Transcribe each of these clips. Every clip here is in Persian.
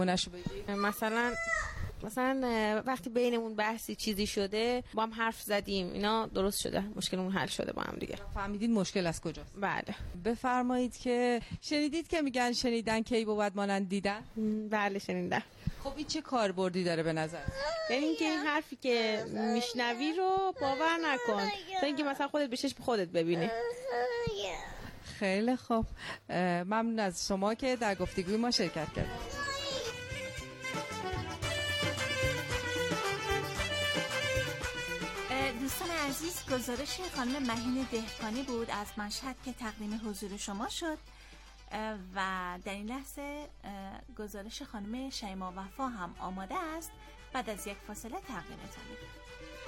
نشو بگی؟ مثلا وقتی بینمون بحثی چیزی شده با هم حرف زدیم، اینا درست شده، مشکلمون حل شده با هم دیگه. فهمیدید مشکل از کجاست؟ بله. بفرمایید که شنیدید که میگن شنیدن کی بود مانند دیدن؟ بله شنیدم. خب این چه کاربردی داره به نظر؟ یعنی اینکه این حرفی که میشنوی رو باور نکن تا اینکه مثلا خودت به چشم خودت ببینی. خیلی خوب، ممنون از شما که در گفتگوی ما شرکت کردید. دوستان عزیز، گزارش خانم مهین دهقانی بود از مشهد که تقدیم حضور شما شد و در این لحظه گزارش خانم شیما وفا هم آماده است. بعد از یک فاصله تقدیمتان می‌کنم.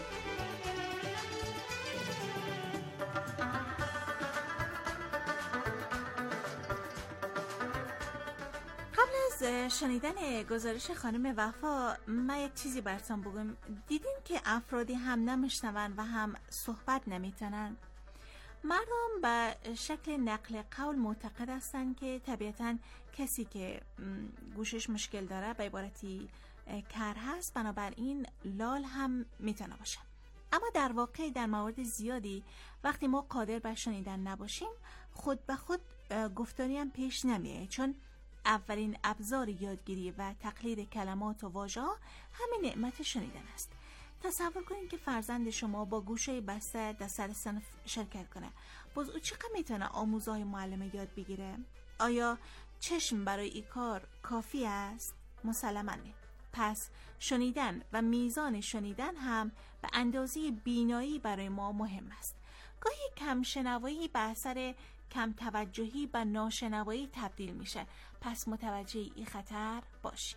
از شنیدن گزارش خانم وفا من یک چیزی براتون بگم. دیدین که افرادی هم نمیشنون و هم صحبت نمیتونن. مردم به شکل نقل قول معتقد هستن که طبیعتاً کسی که گوشش مشکل داره به عبارتی کر هست، بنابراین لال هم میتونه باشه. اما در واقع در موارد زیادی وقتی ما قادر به شنیدن نباشیم خود به خود گفتاری هم پیش نمیاد، چون اولین ابزار یادگیری و تقلید کلمات و واژه‌ها همین نعمت شنیدن است. تصور کنید که فرزند شما با گوشه بسته در سر صنف شرکت کنه. باز او چقدر میتونه آموزهای معلم یاد بگیره؟ آیا چشم برای این کار کافی است؟ مسلماً نه. پس شنیدن و میزان شنیدن هم به اندازه بینایی برای ما مهم است. گاهی کم شنوایی به اثر کم توجهی به ناشنوایی تبدیل میشه، پس متوجه این خطر باشیم.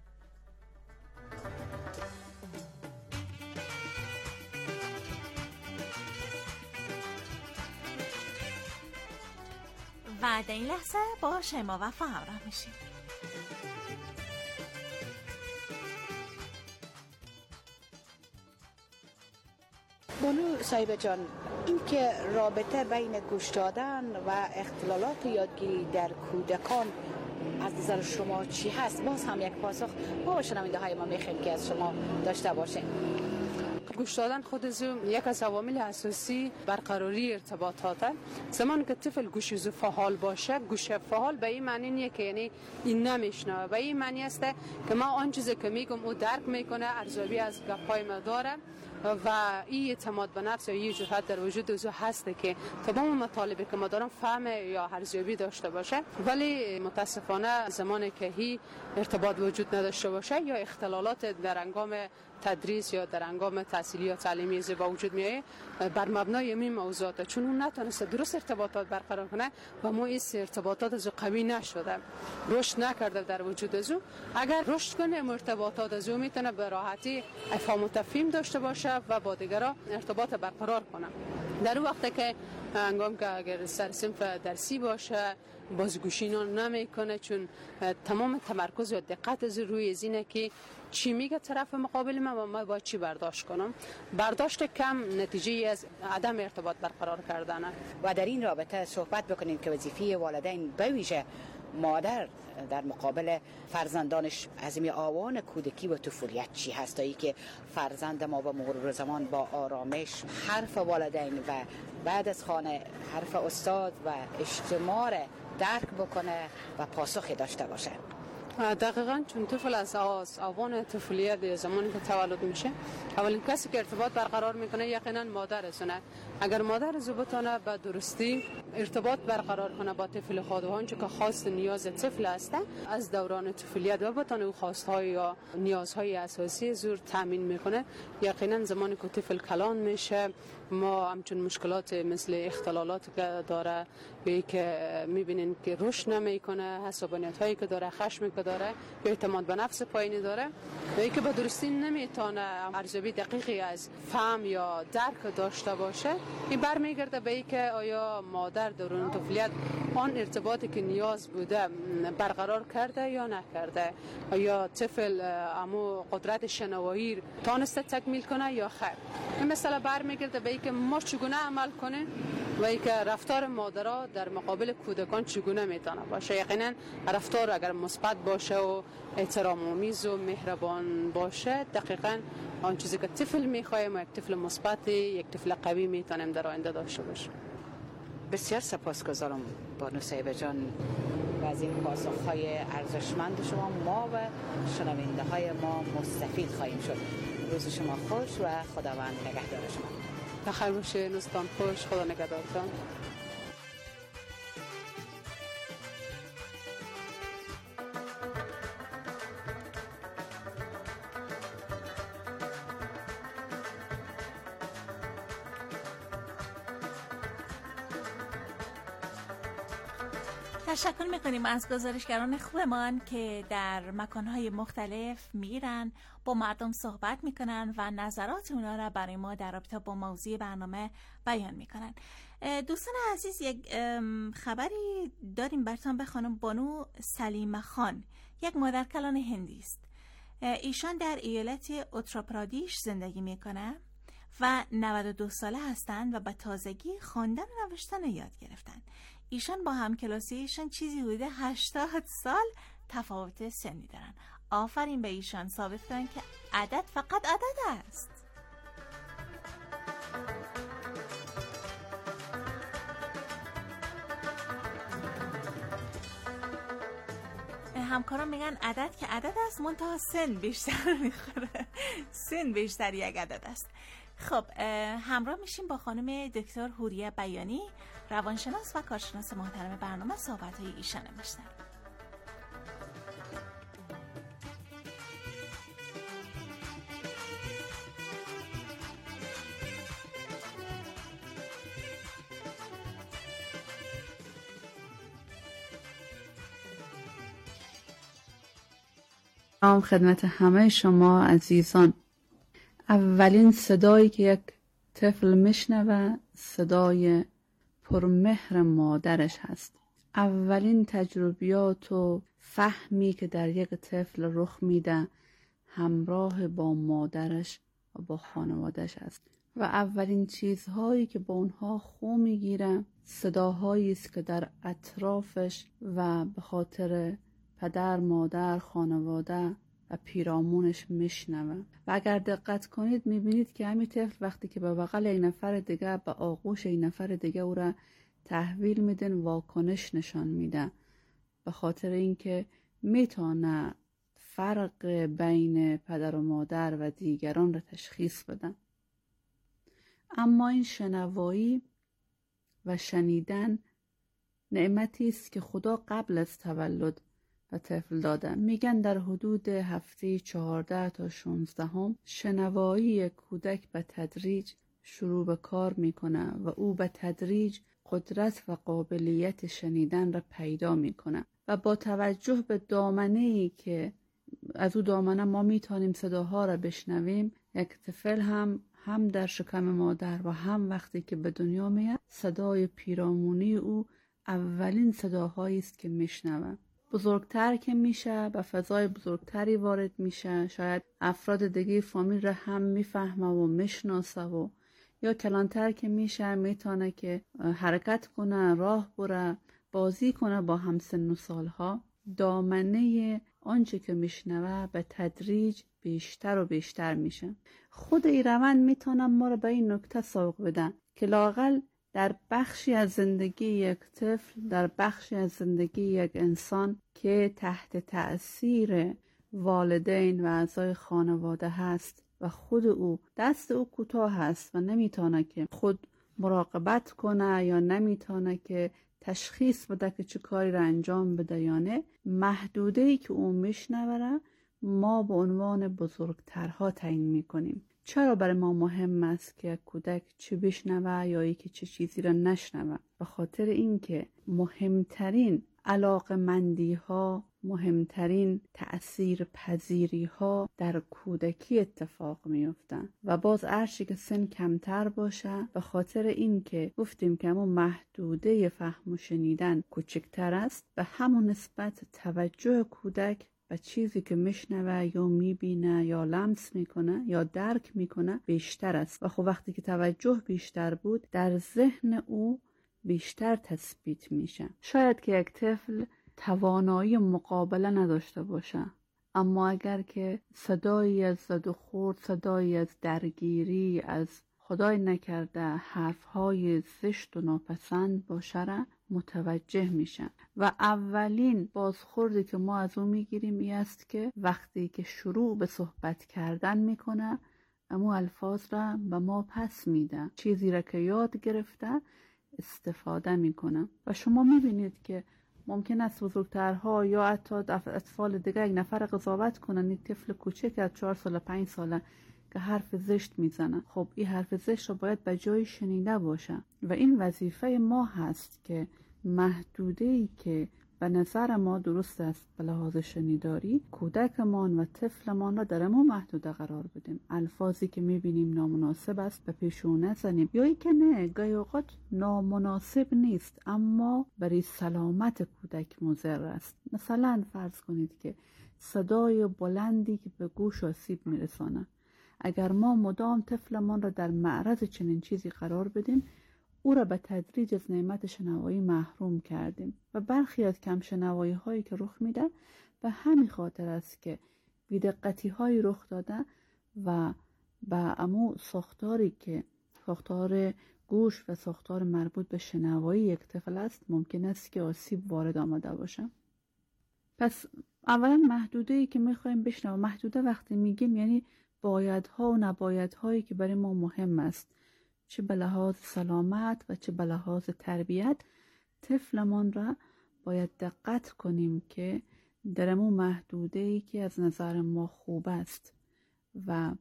و در این لحظه با شیما وفا همراه میشیم. بانو صاحب جان، این که رابطه بین گوش دادن و اختلالات یادگیری در کودکان از نظر شما چی هست؟ باز هم یک پاسخ با شنونده های ما میخوایم که از شما داشته باشیم. گوش دادن خود یک از عوامل اساسی برقراری ارتباطاته. زمانی که طفل گوش فعال باشه، گوش فعال به این معنی نیست که یعنی این نمیشنوه، به این معنی است که ما آن چیزی که میگم او درک میکنه، ارزیابی از گپای ما داره و این اعتماد به نفس یا این جرأت در وجود او هست که تمام مطالبی که ما دارم فهم یا ارزیابی داشته باشه. ولی متاسفانه زمانی که هی ارتباط وجود نداشته باشه یا اختلالات در هنگام تدریس یا در هنگام تحصیلی یا تعلیمی با وجود میاد بر مبنای این موضوعات، چون اون نتونسته درست ارتباطات برقرار کنه و ما این ارتباطات از قوی نشده، رشد نکرده در وجود از او. اگر رشد کنه ارتباطات از او میتونه به راحتی افهام و تفهیم داشته باشه و با دیگران ارتباط برقرار کنه. در اون وقت که هنگام که اگر سر صنف درسی باشه بازگوشی نمیکنه، چون تمام تمرکز و دقت از روی اینه که چی میگه طرف مقابل من و ما باید چی برداشت کنم. برداشت کم نتیجه از عدم ارتباط برقرار کردنه. و در این رابطه صحبت بکنیم که وظیفه والدین به ویژه مادر در مقابل فرزندانش از این آوان کودکی و طفولیت چی هست، تا ای که فرزند ما به مرور زمان با آرامش حرف والدین و بعد از خانه حرف استاد و اجتماع درک بکنه و پاسخی داشته باشه. دقیقاً، چون طفل از آوان طفولیت زمانی که تولد میشه اولین کسی که ارتباط برقرار میکنه یقینا مادرشونه. اگر مادر از بتونه به درستی ارتباط برقرار کنه با طفل خود و آنچه که خواست نیاز طفل هسته از دوران طفولیت و بتونه او خواستهای یا نیازهای اساسی زور تامین میکنه، یقینا زمانی که طفل کلان میشه ما همچون مشکلات مثل اختلالات که داره یا که میبینین که رشد نمیکنه، عصبانیت هایی که داره، خشمی که داره یا اعتماد به نفس پایینی داره یا که به درستی نمیتونه ارزیابی دقیقی از فهم یا درک داشته باشه، این برمیگرده به اینکه آیا مادر دوران طفولیت آن ارتباطی که نیاز بوده برقرار کرده یا نکرده، آیا طفل امو قدرت شنوایی تانسته تکمیل کنه یا خیر. این مسئله برمیگرده به اینکه ما چگونه عمل کنیم و اینکه رفتار مادرها در مقابل کودکان چگونه میتونه باشه. یقینا رفتار اگر مثبت باشه و احترام آمیز و مهربان باشه، دقیقاً آن چیزی که طفل میخوایم و یک طفل مثبت، یک طفل قوی میتونیم در آینده داشته باشیم. بسیار سپاسگزارم بانو صاحبه جان و از این پاسخ‌های ارزشمند شما. ما و شنونده های ما مستفید خواهیم شد. روز شما خوش و خداوند نگهدار شما. بخیر باشه نوستان، خوش، خدا نگهدارتان. تشکر میکنیم از گزارشگران خوبمان که در مکانهای مختلف میرن با مردم صحبت میکنن و نظرات اونا را برای ما در رابطه با موضوع برنامه بیان میکنن. دوستان عزیز، یک خبری داریم براتون به خانم بانو سلیمه خان، یک مادرکلان هندی است. ایشان در ایالت اتراپرادیش زندگی میکنه و 92 ساله هستند و به تازگی خواندن و نوشتن یاد گرفتن. ایشان با همکلاسیشان چیزی حدود 80 سال تفاوت سنی دارن. آفرین به ایشان، ثابت کردن که عدد فقط عدد است. همکاران میگن عدد که عدد است، منتها سن بیشتر میخوره. سن بیشتر یک عدد است. خب همراه میشیم با خانم دکتر حوریه بیانی، روانشناس و کارشناس محترم برنامه، صحبت‌های ایشان میشنویم. سلام خدمت همه شما عزیزان. اولین صدایی که یک طفل میشنوه صدای پرمهر مادرش هست. اولین تجربیات و فهمی که در یک طفل رخ میده همراه با مادرش و با خانوادش است و اولین چیزهایی که با اونها خو میگیره صداهایی است که در اطرافش و به خاطر پدر، مادر، خانواده و پیرامونش میشنوه. و اگر دقت کنید میبینید که همین طفل وقتی که به بغل این نفر دیگه، به آغوش این نفر دیگه او را تحویل میدن، واکنش نشان میده، به خاطر اینکه میتونه فرق بین پدر و مادر و دیگران را تشخیص بده. اما این شنوایی و شنیدن نعمتی است که خدا قبل از تولد و طفل داده. میگن در حدود هفته 14 تا 16 شنوایی کودک به تدریج شروع به کار میکنه و او به تدریج قدرت و قابلیت شنیدن را پیدا میکنه و با توجه به دامنه‌ای که از او دامنه ما میتونیم صداها را بشنویم، یک طفل هم در شکم مادر و هم وقتی که به دنیا میاد صدای پیرامونی او اولین صداهایی است که میشنوه. بزرگتر که میشه، به فضای بزرگتری وارد میشه، شاید افراد دیگه فامیل را هم میفهمه و میشناسه و یا کلانتر که میشه میتونه که حرکت کنه، راه بره، بازی کنه با همسن و سالها. دامنه آنچه که میشنوه به تدریج بیشتر و بیشتر میشه. خود این روند میتونه ما رو به این نکته سوق بده که لااقل در بخشی از زندگی یک طفل، در بخشی از زندگی یک انسان که تحت تأثیر والدین و اعضای خانواده هست و خود او دست او کوتاه هست و نمیتونه که خود مراقبت کنه یا نمیتونه که تشخیص بده که چه کاری را انجام بده یا نه، محدوده‌ای که او میشنوه ما به عنوان بزرگترها تعیین میکنیم. چرا برای ما مهم است که کودک چه بشنوه یا ای که چه چیزی را نشنوه؟ به خاطر اینکه مهمترین علاقمندی ها، مهمترین تأثیر پذیری ها در کودکی اتفاق میفتن و باز هرچی که سن کمتر باشه، به خاطر اینکه گفتیم که همون محدوده فهم و شنیدن کوچکتر است، به همون نسبت توجه کودک و چیزی که میشنوه یا میبینه یا لمس میکنه یا درک میکنه بیشتر است و خب وقتی که توجه بیشتر بود در ذهن او بیشتر تثبیت میشه. شاید که یک طفل توانایی مقابله نداشته باشه، اما اگر که صدایی از زد و خورد، صدایی از درگیری، از خدای نکرده حرفهای زشت و ناپسند باشه را متوجه میشن و اولین بازخوردی که ما از اون میگیریم این است که وقتی که شروع به صحبت کردن میکنه اما الفاظ را به ما پس میده، چیزی را که یاد گرفته استفاده میکنه. و شما میبینید که ممکن است بزرگترها یا حتی اطفال دیگه یک نفر قضاوت کنن یک طفل کوچک از 4 ساله 5 ساله که حرف زشت میزنه. خب این حرف زشت رو باید به جای شنیده باشه و این وظیفه ما هست که محدوده‌ای که به نظر ما درست است به لحاظ شنیداری کودکمان و طفلمان را در ما محدوده قرار بدیم. الفاظی که میبینیم نامناسب است به پیشون نزنیم، یا ای که نه گاهی اوقات نامناسب نیست اما برای سلامت کودک مضر است. مثلا فرض کنید که صدای بلندی که به گوش آسیب میرسانه، اگر ما مدام طفلمان را در معرض چنین چیزی قرار بدیم او را به تدریج از نعمت شنوایی محروم کردیم و برخی از کم شنوایی هایی که رخ میده به همین خاطر است که بی‌دقتی هایی رخ داده و به امو ساختاری که ساختار گوش و ساختار مربوط به شنوایی یک طفل است ممکن است که آسیب وارد آمده باشه. پس اولا محدوده‌ای که میخوایم بشنویم، محدوده وقتی میگیم یعنی بایدها و نبایدهایی که برای ما مهم است، چه به لحاظ سلامت و چه به لحاظ تربیت طفلمان را باید دقت کنیم که درمو محدوده‌ای که از نظر ما خوب است و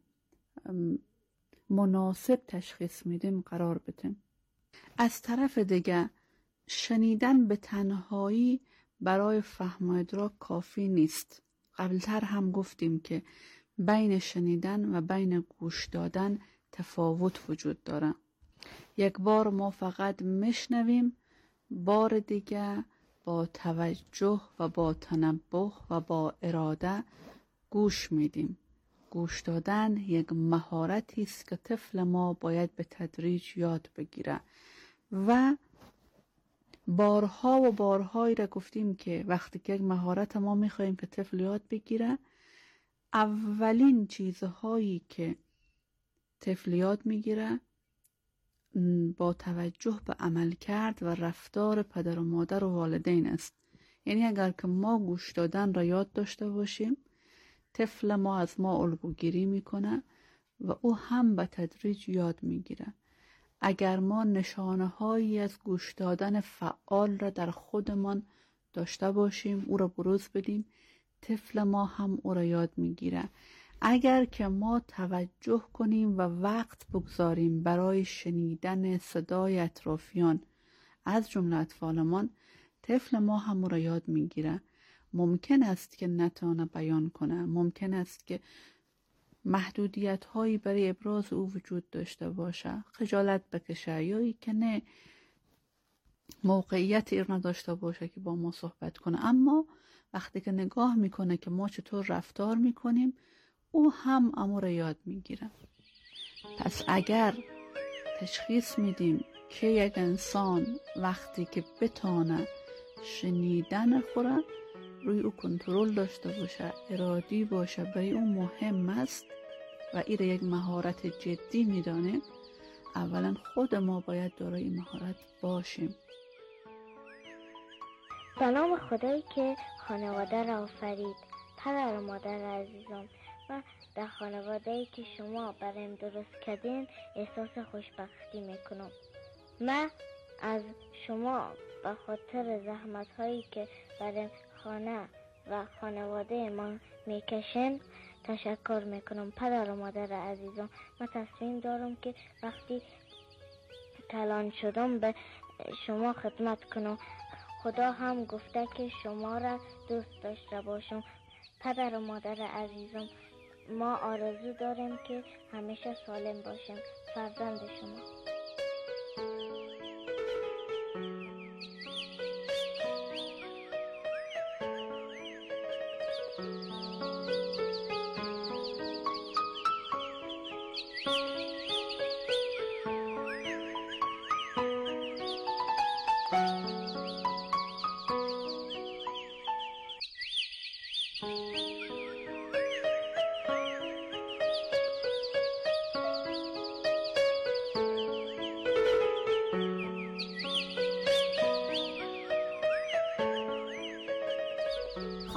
مناسب تشخیص میدیم قرار بدیم. از طرف دیگه شنیدن به تنهایی برای فهم و ادراک کافی نیست. قبلتر هم گفتیم که بین شنیدن و بین گوش دادن تفاوت وجود داره. یک بار ما فقط میشنویم، بار دیگه با توجه و با تنبه و با اراده گوش میدیم. گوش دادن یک مهارتی است که طفل ما باید به تدریج یاد بگیره و بارها و بارهایی را گفتیم که وقتی که یک مهارت ما میخواییم که طفل یاد بگیره، اولین چیزهایی که طفل یاد میگیره با توجه به عمل کرد و رفتار پدر و مادر و والدین است. یعنی اگر که ما گوش دادن را یاد داشته باشیم طفل ما از ما الگوگیری میکنه و او هم به تدریج یاد میگیره. اگر ما نشانه هایی از گوش دادن فعال را در خودمان داشته باشیم، او را بروز بدیم، طفل ما هم او را یاد میگیره. اگر که ما توجه کنیم و وقت بگذاریم برای شنیدن صدای اطرافیان از جمله اطفالمان، طفل ما هم او را یاد میگیره. ممکن است که نتونه بیان کنه، ممکن است که محدودیت هایی برای ابراز او وجود داشته باشه، خجالت بکشه یا ای که نه موقعیت ایر نداشته باشه که با ما صحبت کنه، اما وقتی که نگاه میکنه که ما چطور رفتار میکنیم او هم امور یاد میگیره. پس اگر تشخیص میدیم که یک انسان وقتی که بتانه شنیدن خوره روی او کنترل داشته باشه، ارادی باشه، برای او مهم است و این یک مهارت جدی میدانه، اولا خود ما باید دارای مهارت باشیم. به نام خدایی که خانواده را آفرید. پدر و مادر عزیزم، و در خانواده‌ای که شما برایم درست کردین احساس خوشبختی میکنم. من از شما به خاطر زحمت هایی که برای خانه و خانواده ما میکشن تشکر میکنم. پدر و مادر عزیزم، من تصمیم دارم که وقتی کلان شدم به شما خدمت کنم. خدا هم گفته که شما را دوست داشته باشم. پدر و مادر عزیزم، ما آرزو داریم که همیشه سالم باشیم. فرزند شما.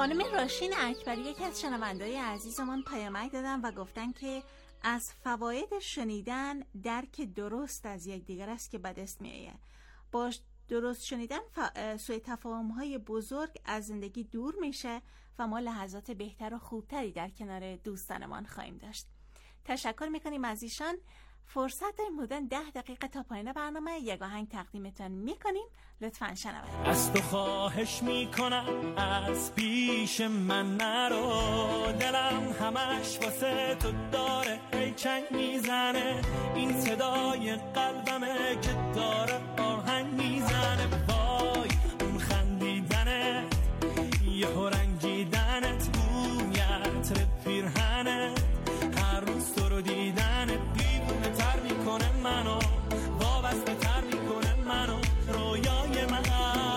خانم راشین اکبری یکی از شنونده‌های عزیزمان پیامک دادن و گفتن که از فواید شنیدن درک درست از یکدیگر است که به دست می‌آید. با درست شنیدن سوء تفاهم‌های بزرگ از زندگی دور میشه و ما لحظات بهتر و خوبتری در کنار دوستانمان خواهیم داشت. تشکر میکنیم از ایشان. فرصت داریم حدوداً 10 دقیقه تا پایان برنامه یک آهنگ تقدیمتان میکنیم. لطفاً شنوید. از تو خواهش میکنم از پیش من نرو، دلم همش واسه تو داره ای چنگ میزنه، این صدای قلبمه که داره آهنگ میزنه. وای اون خندیدنه یه رنگیدنت بویت پیرهنه، هر روز تو رو دیدنت دیوونه تر میکنه منو، وابسته تر میکنه منو، رویای من.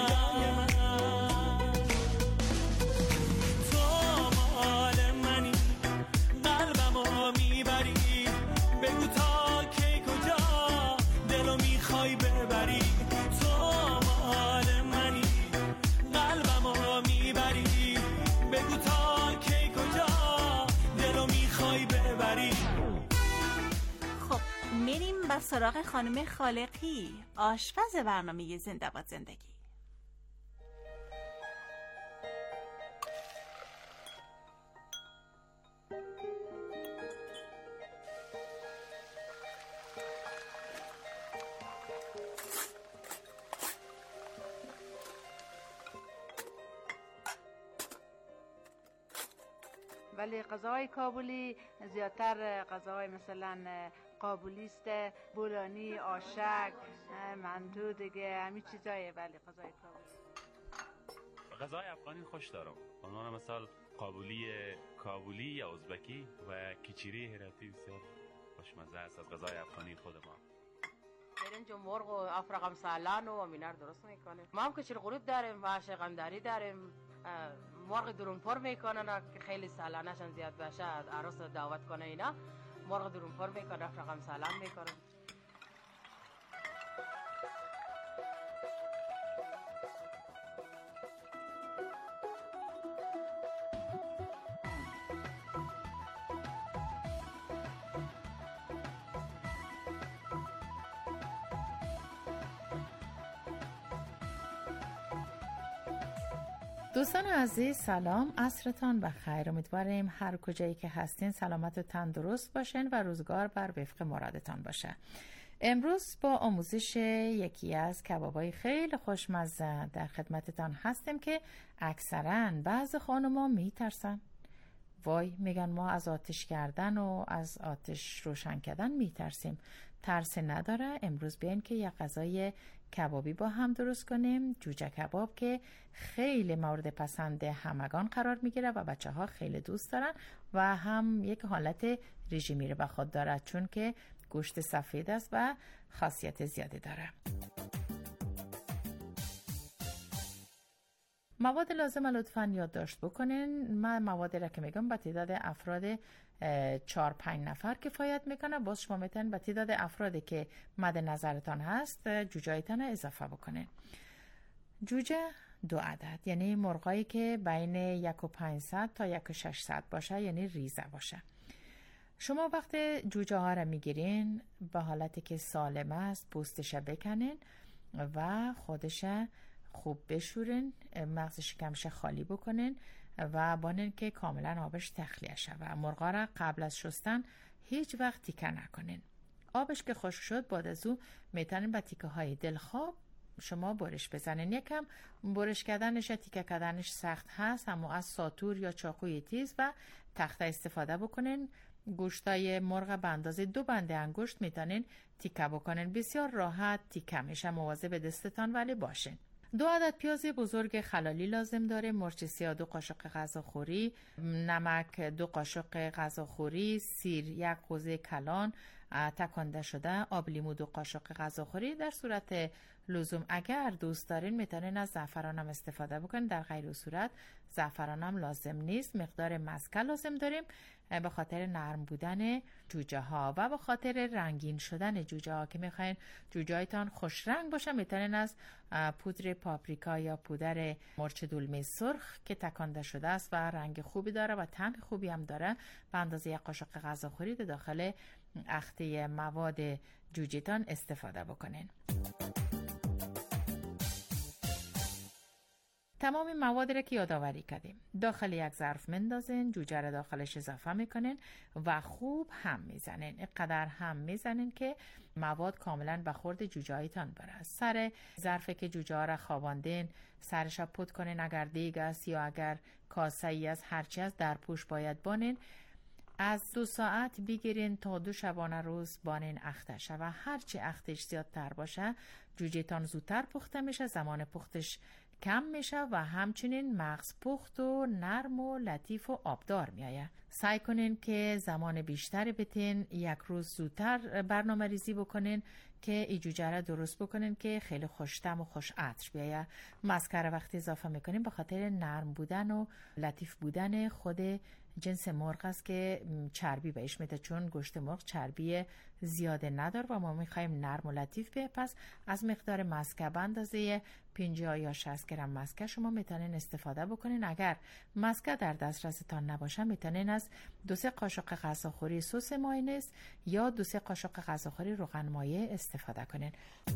تو مال منی قلبمو میبری، بگو تا کی کجا دلو میخوای ببری. تو مال منی قلبمو میبری، بگو تا کی کجا دلو میخوای ببری. خب میریم به سراغ خانم خالقی، آشپز برنامه زنده باد زندگی. ولی غذاهای کابلی زیادتر غذاهای مثلا قابلیست، بولانی، آشک، مندو دیگه همین چیزایه. ولی غذای غذای افغانی خوش دارم، عنوان مثال کابلی یا ازبکی و کیچیری هراتی بسیار خوشمزه است از غذای افغانی خود ما. برنج و مرغ و افرقم سالان و امینار درست میکنه. ما هم کچیر غروب داریم و شقندری داریم. مرغ درونپر میکنن که خیلی سالانشان زیاد بشه، عروس دعوت کنه اینا مرغ درونپر میکنن، افرقم سالان میکنن. دوستان عزیز سلام، عصرتان بخیر. امیدواریم هر کجایی که هستین سلامت و تندرست باشین و روزگار بر وفق مرادتان باشه. امروز با آموزش یکی از کبابای خیلی خوشمزه در خدمتتان هستیم که اکثرا بعض خانوما میترسن. وای میگن ما از آتش کردن و از آتش روشن کردن میترسیم. ترس نداره. امروز بیاین که یک غذای کبابی با هم درست کنیم، جوجه کباب که خیلی مورد پسند همگان قرار میگیره و بچه ها خیلی دوست دارن و هم یک حالت رژیمی رو به خود داره چون که گوشت سفید است و خاصیت زیادی داره. مواد لازم لطفاً یادداشت بکنین. من مواد را که میگم به تعداد افراد 4-5 نفر کفایت میکنه. باز شما میتونید به تعداد افرادی که مد نظرتان هست جوجهایتان اضافه بکنین. جوجه 2 عدد، یعنی مرغایی که بین 1,500 تا 1,600 باشه، یعنی ریزه باشه. شما وقت جوجه ها را میگیرین به حالتی که سالم است پوستش بکنین و خودش خوب بشورین، مغز شکمش خالی بکنین و بانین که کاملا آبش تخلیه شود. مرغا را قبل از شستن هیچ وقت تیکه نکنین. آبش که خشک شد بعد از او میتونین با تیکه های دلخواه شما برش بزنین. یکم برش کردنش تیکه کردنش سخت هست، اما از ساتور یا چاقوی تیز و تخته استفاده بکنین. گوشتای مرغ به اندازه 2 بند انگشت میتونین تیکه بکنین. بسیار راحت تیکه میشه. مواظب دستتان ولی باشین. 2 عدد پیاز بزرگ خلالی لازم داره، مرچ سیاه 2 قاشق غذاخوری، نمک 2 قاشق غذاخوری، سیر 1 قوزه کلان تکانده شده آب لیمو 2 قاشق غذاخوری. در صورت لزوم اگر دوست دارین میتونین از زعفران هم استفاده بکنین، در غیر صورت زعفران هم لازم نیست. مقدار مسکه لازم داریم به خاطر نرم بودن جوجه ها و به خاطر رنگین شدن جوجه ها که میخواین جوجه هایتان خوش رنگ باشه میتونین از پودر پاپریکا یا پودر مرچ دلمه سرخ که تکانده شده است و رنگ خوبی داره و طعم خوبی هم داره به اندازه 1 قاشق غذاخوری داخل اخته مواد جوجهتان استفاده بکنین. تمام مواد را که یادآوری کردیم داخل یک ظرف مندازین، جوجه را داخلش اضافه میکنین و خوب هم میزنین. اینقدر هم میزنین که مواد کاملا به خورد جوجه هایتان بره. سر ظرفی که جوجه ها را خواباندین سرش را پود کنین، اگر دیگ است یا اگر کاسه ای از هرچی است در پوش باید بانین. از 2 ساعت بگیرین تا 2 شبانه روز بانین اختش و هرچی اختش زیادتر باشه جوجه تان زودتر پخته میشه، زمان پختش کم میشه و همچنین مغز پخت و نرم و لطیف و آبدار میایه. سعی کنین که زمان بیشتری بتین، 1 روز زودتر برنامه ریزی بکنین که ای جوجه را درست بکنین که خیلی خوش‌طعم و خوش عطر بیایه. مسکه را وقتی اضافه میکنین به خاطر نرم بودن و لطیف بودن خود جنس مرغ است که چربی بهش میده، چون گوشت مرغ چربی زیاده نداره و ما میخوایم نرم و لطیف بیه. پس از مقدار مسکه به اندازه 50 یا 60 گرم مسکه شما میتونین استفاده بکنین. اگر مسکه در دسترستان نباشه میتونین از 2-3 قاشق غذاخوری سس مایونز یا 2-3 قاشق غذاخوری روغن مایع استفاده کنین.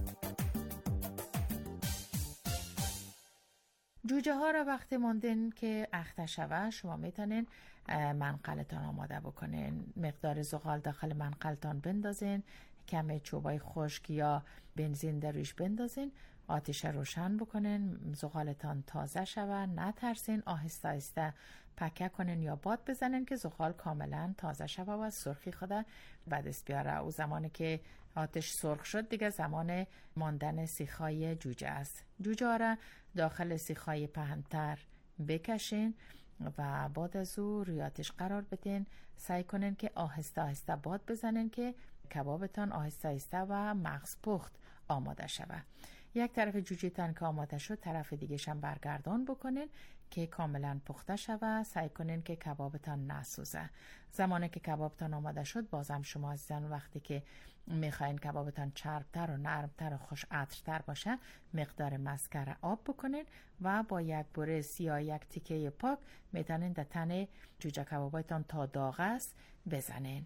جوجه ها را وقتی ماندین که اخته شوه شما میتونین منقلتان آماده بکنین. مقدار زغال داخل منقلتان بندازین، کمی چوبای خشک یا بنزین در روش بندازین، آتش روشن بکنین، زغالتان تازه شوه، نترسین، آهسته آهسته پکه کنین یا باد بزنین که زغال کاملا تازه شوه و از سرخی خود به دست بیاره. او زمانی که آتش سرخ شد دیگه زمان ماندن سیخای جوجه است. جوجه را داخل سیخای پهن‌تر بکشین و بعد از او روی آتش قرار بدین. سعی کنین که آهسته آهسته باد بزنین که کبابتان آهسته آهسته و مغز پخت آماده شود. یک طرف جوجه تان که آماده شد طرف دیگه شم برگردان بکنین که کاملا پخته شود. سعی کنین که کبابتان نسوزه. زمانی که کبابتان آماده شد بازم شما عزیزان وقتی که میخواین کبابتان چربتر و نرمتر و خوش عطرتر باشه مقدار مسکه آب بکنین و با یک برس یا یک تیکه پاک میتونین در تن جوجه کبابتان تا داغ است بزنین.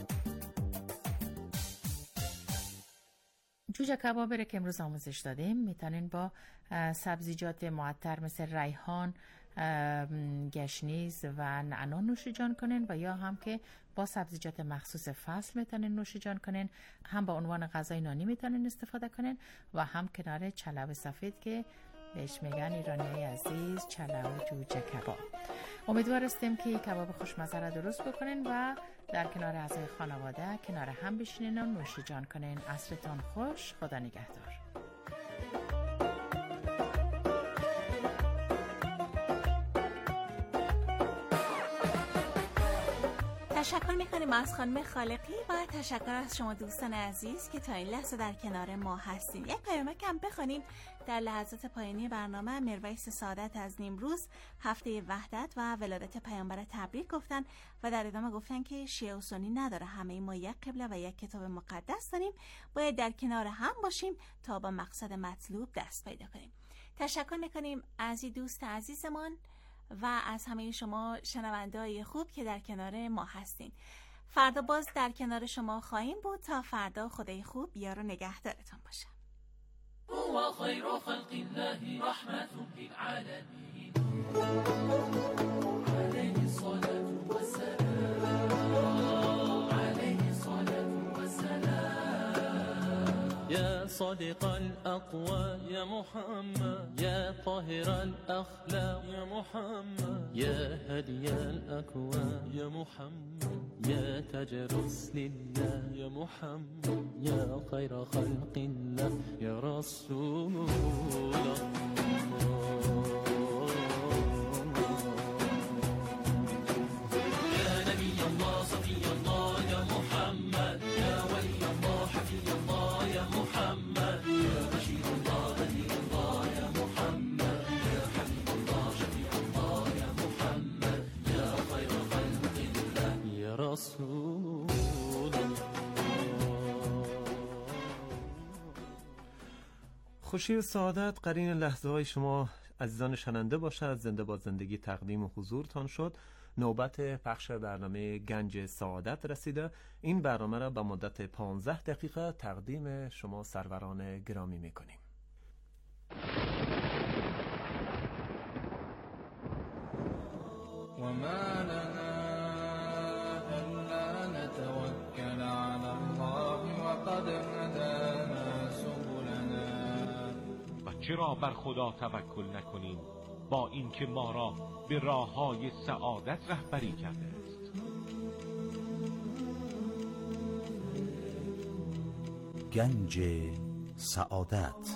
جوجه کباب را که امروز آموزش دادیم میتونین با سبزیجات معطر مثل ریحان، گشنیز و نعنا نوش جان کنین و یا هم که با سبزیجات مخصوص فصل میتونین نوش جان کنین. هم با عنوان غذای نانی میتونین استفاده کنین و هم کنار چلو سفید که بهش میگن ایرانی عزیز چلو جوجه کباب. امیدوار هستیم که کباب خوشمزه را درست بکنین و در کنار اعضای خانواده کنار هم بشینین و نوش جان کنین. عصرتان خوش. خدا نگهدار. تشکر میکنیم از خانم خالقی و تشکر از شما دوستان عزیز که تا این لحظه در کنار ما هستین. یک پیامک هم بخونیم. در لحظات پایانی برنامه مرویس سعادت از نیمروز هفته وحدت و ولادت پیامبر تبریک گفتن و در ادامه گفتن که شیعه و سنی نداره، همه ما یک قبله و یک کتاب مقدس داریم، باید در کنار هم باشیم تا با مقصد مطلوب دست پیدا کنیم. تشکر میکنیم از این دوست عزیزمان و از همه شما شنونده‌های خوب که در کنار ما هستین. فردا باز در کنار شما خواهیم بود. تا فردا خدای خوب یار و نگهدارتون باشه. هو خير خلق الله رحمة للعالمين عليه الصلاة والسلام عليه الصلاة والسلام يا صادق الأقوال يا محمد يا طاهر الأخلاق يا محمد يا هدي الأكوان يا محمد يا تاج رسل الله يا محمد يا خير خلق الله يا رسول الله يا نبي الله صفي الله يا محمد يا رسول خوشی و سعادت قرین لحظه های شما عزیزان شنونده باشد. زنده با زندگی تقدیم و حضورتان شد. نوبت پخش برنامه گنج سعادت رسیده. این برنامه را به مدت 15 دقیقه تقدیم شما سروران گرامی میکنیم. وما لنا ألا نتوكل على الله وقد هدانا سبلنا. و چرا بر خدا توکل نکنیم با اینکه ما را به راههای سعادت رهبری کرده است. گنج سعادت.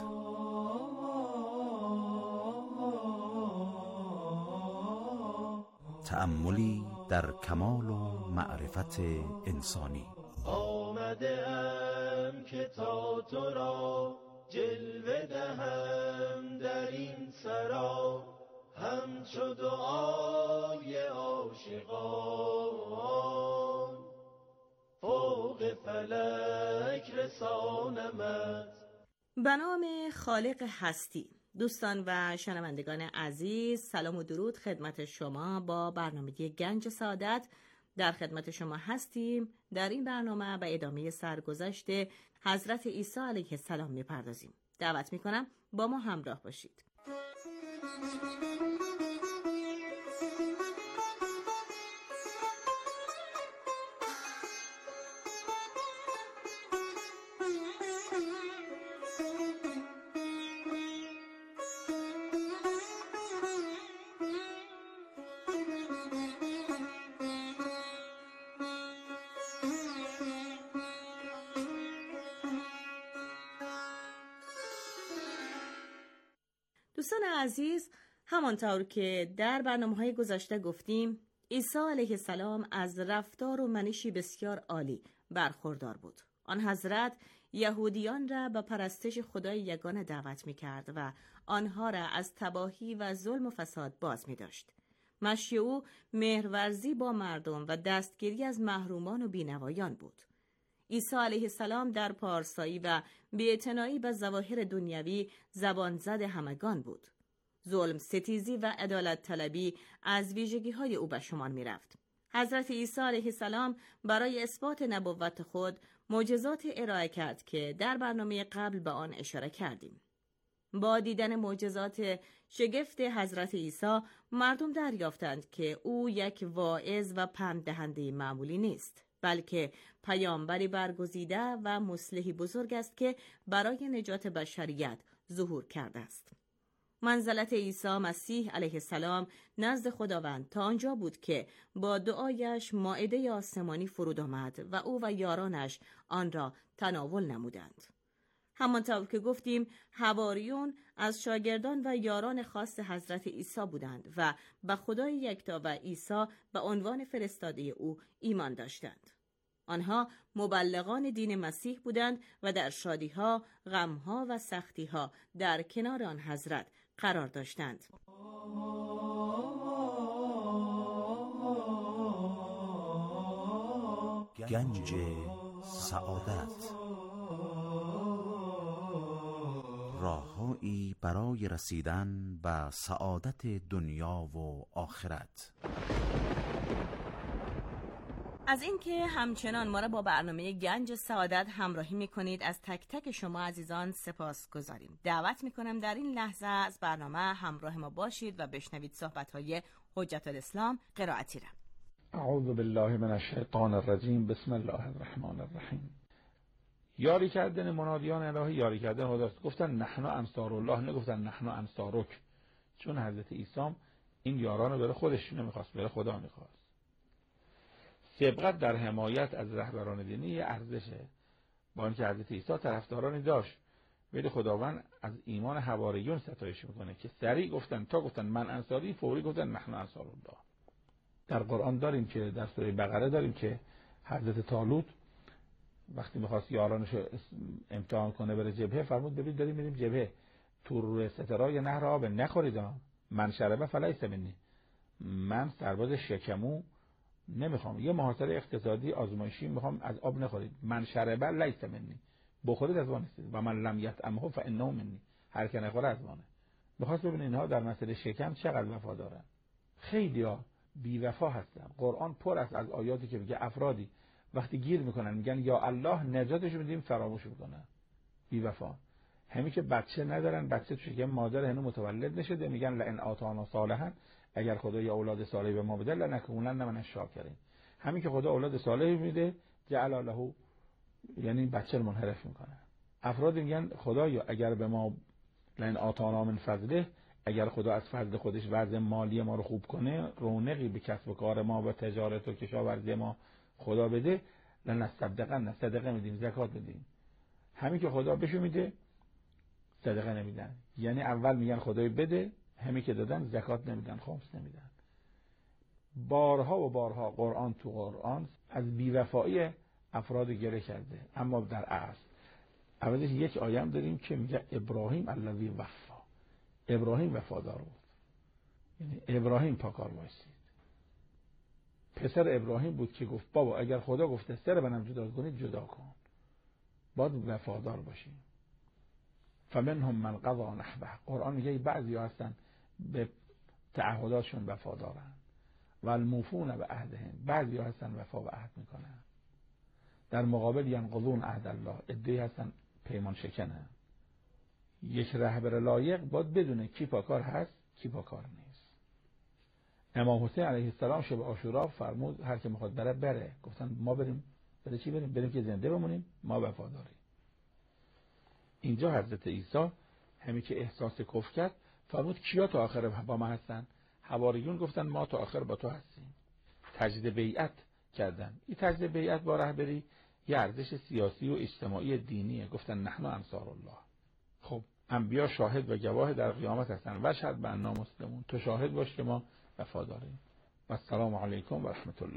تأملی در کمال و معرفت انسانی. آمده ام که تا تو را جلوه دهم در این سرا، همچو دعای عاشقان فوق فلک رسانمت. به نام خالق هستی. دوستان و شنوندگان عزیز، سلام و درود خدمت شما. با برنامه گنج سعادت در خدمت شما هستیم. در این برنامه به ادامه سرگذشت حضرت عیسی علیه السلام میپردازیم. دعوت میکنم با ما همراه باشید. دوستان عزیز، همانطور که در برنامه‌های گذشته گفتیم، عیسی علیه السلام از رفتار و منشی بسیار عالی برخوردار بود. آن حضرت یهودیان را به پرستش خدای یگانه دعوت می‌کرد و آنها را از تباهی و ظلم و فساد باز می‌داشت. مشی او مهرورزی با مردم و دستگیری از محرومان و بینوایان بود. عیسی علیه السلام در پارسایی و بی‌اعتنایی به ظواهر دنیوی زبان زد همگان بود. ظلم ستیزی و عدالت طلبی از ویژگی‌های او به شمار می‌رفت. حضرت عیسی علیه السلام برای اثبات نبوت خود معجزات ارائه کرد که در برنامه قبل به آن اشاره کردیم. با دیدن معجزات شگفت حضرت عیسی، مردم دریافتند که او یک واعظ و پنددهنده معمولی نیست، بلکه پیامبری برگزیده و مصلحی بزرگ است که برای نجات بشریت ظهور کرده است. منزلت عیسی مسیح علیه السلام نزد خداوند تا آنجا بود که با دعایش مائده آسمانی فرود آمد و او و یارانش آن را تناول نمودند. همانطور که گفتیم، حواریون از شاگردان و یاران خاص حضرت عیسی بودند و به خدای یکتا و عیسی به عنوان فرستاده او ایمان داشتند. آنها مبلغان دین مسیح بودند و در شادی‌ها، غم‌ها و سختی‌ها در کنار آن حضرت قرار داشتند. گنج سعادت. راههایی برای رسیدن به سعادت دنیا و آخرت. از اینکه همچنان ما را با برنامه گنج سعادت همراهی می‌کنید از تک تک شما عزیزان سپاس گذاریم. دعوت می‌کنم در این لحظه از برنامه همراه ما باشید و بشنوید صحبت‌های حجت الاسلام قرائتی را. اعوذ بالله من الشیطان الرجیم. بسم الله الرحمن الرحیم. یاری کردن منادیان الهی، یاری کردن خداست. گفتن نحن انصار الله، نگفتن نحن انصارک، چون حضرت عیسی این یاران رو برای خودش نمیخواست، برای خدا میخواست. سبقت در حمایت از رهبران دینی یه ارزشه، با اینکه حضرت عیسی طرفدارانی داشت، ولی خداوند از ایمان حواریون ستایش میکنه که سریع گفتن، تا گفتن من انصاری، فوری گفتن نحن انصار الله. در قرآن داریم که در سوره بقره داریم که حضرت طالوت وقتی میخواست یارانش امتحان کنه بره جبهه، فرمود ببین داریم میریم جبهه، تو روی سترای نهر آب نخورید، من شربه فلیس منی، من سرباز شکمو نمیخوام یه محاصره اقتصادی آزمایشی میخوام از آب نخورید. من شرب لیس منی، بخورید از ما نیستید. و من لم یطعمه فانه منی، هر که نخوره از منه. بخواست ببینید اینها در مسئله شکم چقدر وفا دارن. خیلی‌ها بی‌وفا هستن. قرآن پر است از آیاتی که میگه افرادی وقتی گیر میکنن میگن یا الله نجاتش میدیم، فراموش میکنن. بی‌وفا. همین که بچه ندارن، بچه تو شکم مادر هنوز متولد نشده، میگن لئن آتانا صالحا، اگر خدا یا اولاد صالحی به ما بده لنکونن من الشاکرین. همین که خدا اولاد صالحی میده جعل له، یعنی بچه رو منحرف میکنه. افراد میگن خدایا اگر به ما لئن آتانا من فضله، اگر خدا از فضل خودش وضع مالی ما رو خوب کنه، رونقی به کسب و کار ما و تجارت و کشاورزی ما خدا بده، لنصدقن، صدقه میدیم، زکات میدیم. همین که خدا بهشون میده صدقه نمیدن. یعنی اول میگن خدای بده، همین که دادن زکات نمیدن، خمس نمیدن. بارها و بارها قرآن تو قرآن از بیوفایی افراد گله کرده. اما در اصل اولش یک آیه هم داریم که میگه ابراهیم الذی وفا، ابراهیم وفادار بود. یعنی ابراهیم پاکار وایسید. پسر ابراهیم بود که گفت بابا اگر خدا گفته سر منم جدا کنید جدا کن، باید وفادار باشیم. فمنهم من قضا نحبه. قرآن میگه بعضی هستن به تعهداتشون وفادارن و الموفون به عهدهم، بعضی هستن وفا به عهد میکنن. در مقابل ینقضون عهد الله، عده‌ای هستن پیمان شکنن. یک رهبر لایق باید بدونه کی پاکار هست کی پاکار نیست. امام حسین علیه السلام شب عاشورا فرمود هر که میخواد بره. گفتن ما بریم. برای چی بریم؟ بریم که زنده بمونیم، ما وفاداریم. اینجا حضرت عیسی همین که احساس کفر کرد فرمود کیا تا آخر با ما هستن؟ حواریون گفتن ما تا آخر با تو هستیم. تجدید بیعت کردن. این تجدید بیعت با رهبری یه ارزش سیاسی و اجتماعی دینیه. گفتن نحن انصار الله. خب انبیا شاهد و گواه در قیامت هستن و شهد به انا مسلمون. تو شاهد باش که ما وفاداریم. و السلام علیکم و رحمت الله.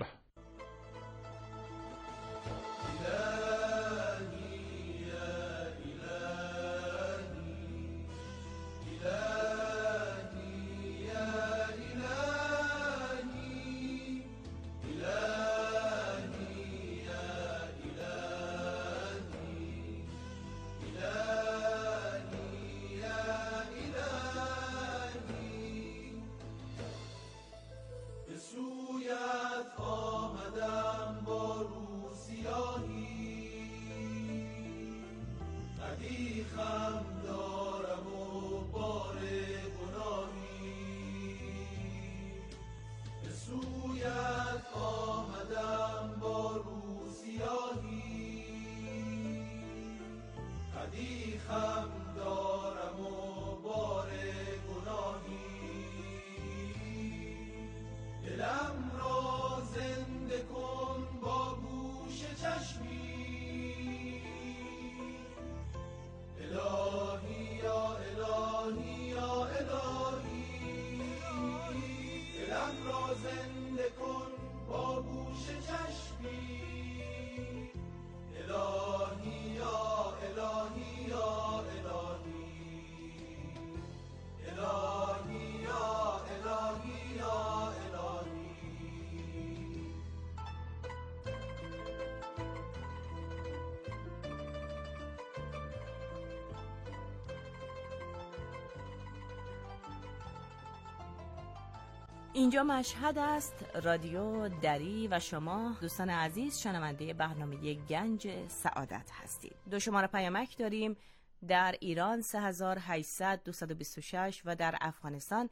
اینجا مشهد است، رادیو دری و شما دوستان عزیز شنونده برنامه گنج سعادت هستید. دو شماره پیامک داریم. در ایران 3800 226 و در افغانستان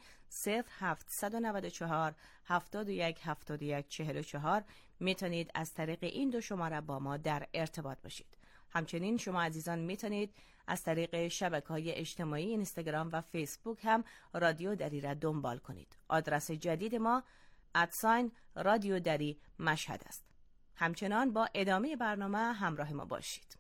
0794 71 71 44 میتونید از طریق این دو شماره با ما در ارتباط باشید. همچنین شما عزیزان میتونید از طریق شبکه‌های اجتماعی اینستاگرام و فیسبوک هم رادیو دری را دنبال کنید. آدرس جدید ما رادیو دری مشهد است. همچنان با ادامه برنامه همراه ما باشید.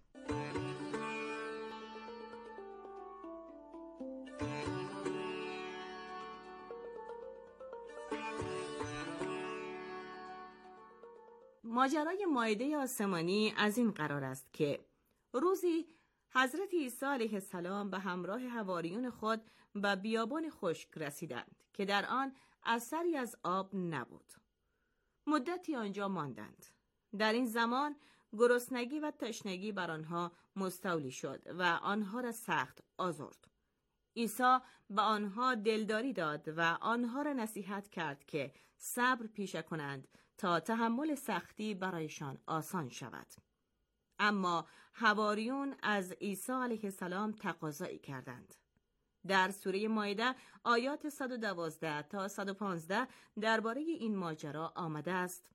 ماجرای مائده آسمانی از این قرار است که روزی حضرت عیسی علیه السلام به همراه حواریون خود به بیابان خشک رسیدند که در آن اثری از آب نبود. مدتی آنجا ماندند. در این زمان گرسنگی و تشنگی بر آنها مستولی شد و آنها را سخت آزرد. عیسی به آنها دلداری داد و آنها را نصیحت کرد که صبر پیشه کنند تا تحمل سختی برایشان آسان شود. اما حواریون از عیسی علیه السلام تقاضایی کردند. در سوره مائده آیات 112 تا 115 درباره این ماجرا آمده است: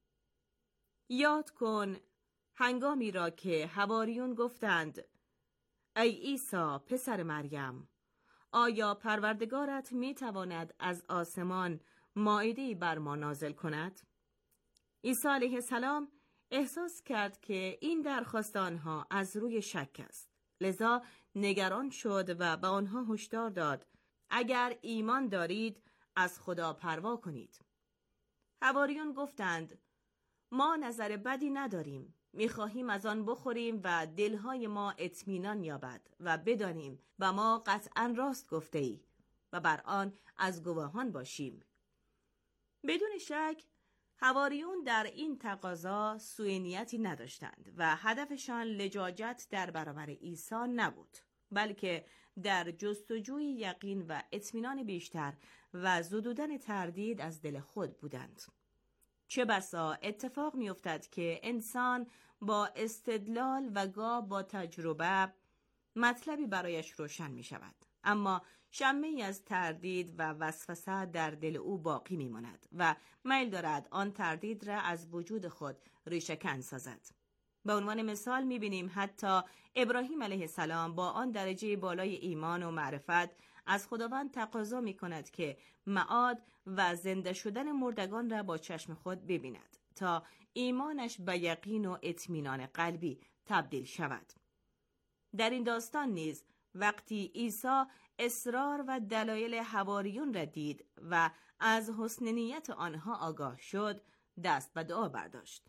یاد کن هنگامی را که حواریون گفتند ای عیسی پسر مریم، آیا پروردگارت می تواند از آسمان مائده‌ای بر ما نازل کند؟ عیسی علیه السلام احساس کرد که این درخواست آنها از روی شک است. لذا نگران شد و به آنها هشدار داد اگر ایمان دارید از خدا پروا کنید. حواریون گفتند ما نظر بدی نداریم، می‌خواهیم از آن بخوریم و دلهای ما اطمینان یابد و بدانیم و ما قطعاً راست گفته‌ای و بر آن از گواهان باشیم. بدون شک حواریون در این تقاضا سوء نیتی نداشتند و هدفشان لجاجت در برابر عیسی نبود، بلکه در جستجوی یقین و اطمینان بیشتر و زدودن تردید از دل خود بودند. چه بسا اتفاق می افتد که انسان با استدلال و گاه با تجربه مطلبی برایش روشن می شود، اما شمعی از تردید و وسوسه در دل او باقی می ماند و میل دارد آن تردید را از وجود خود ریشه‌کن سازد. به عنوان مثال می بینیم حتی ابراهیم علیه السلام با آن درجه بالای ایمان و معرفت از خداوند تقاضا می کند که معاد و زنده شدن مردگان را با چشم خود ببیند تا ایمانش به یقین و اطمینان قلبی تبدیل شود. در این داستان نیز وقتی عیسی اصرار و دلایل حواریون را دید و از حسن نیت آنها آگاه شد، دست به دعا برداشت.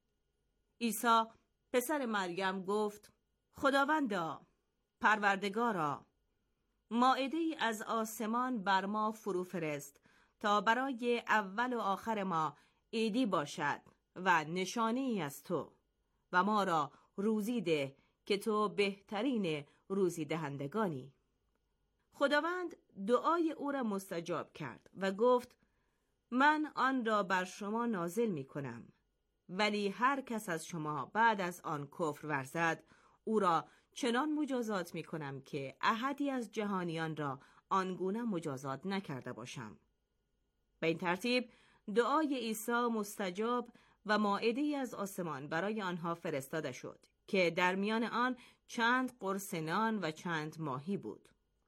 عیسی پسر مریم گفت خداوندا، پروردگارا، مائده‌ای از آسمان بر ما فرو فرست تا برای اول و آخر ما عیدی باشد و نشانه‌ای از تو و ما را روزی ده که تو بهترین روزی دهندگانی. خداوند دعای او را مستجاب کرد و گفت من آن را بر شما نازل می کنم، ولی هر کس از شما بعد از آن کفر ورزد او را چنان مجازات می کنم که احدی از جهانیان را آنگونه مجازات نکرده باشم. به این ترتیب دعای عیسی مستجاب و مائده‌ای از آسمان برای آنها فرستاده شد که در میان آن چند قرص نان و چند ماهی بود.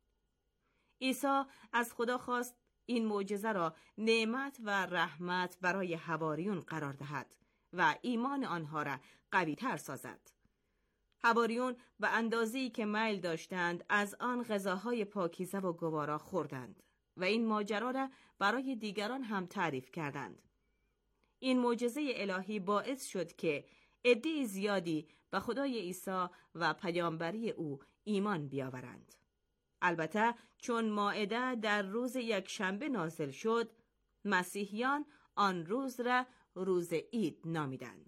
عیسی از خدا خواست این معجزه را نعمت و رحمت برای حواریون قرار دهد و ایمان آنها را قوی تر سازد. حواریون به اندازه‌ای که میل داشتند از آن غذاهای پاکیزه و گوارا خوردند و این ماجرا را برای دیگران هم تعریف کردند. این معجزه الهی باعث شد که عده زیادی به خدای عیسی و پیامبری او ایمان بیاورند. البته چون مائده در روز یکشنبه نازل شد، مسیحیان آن روز را روز عید نامیدند.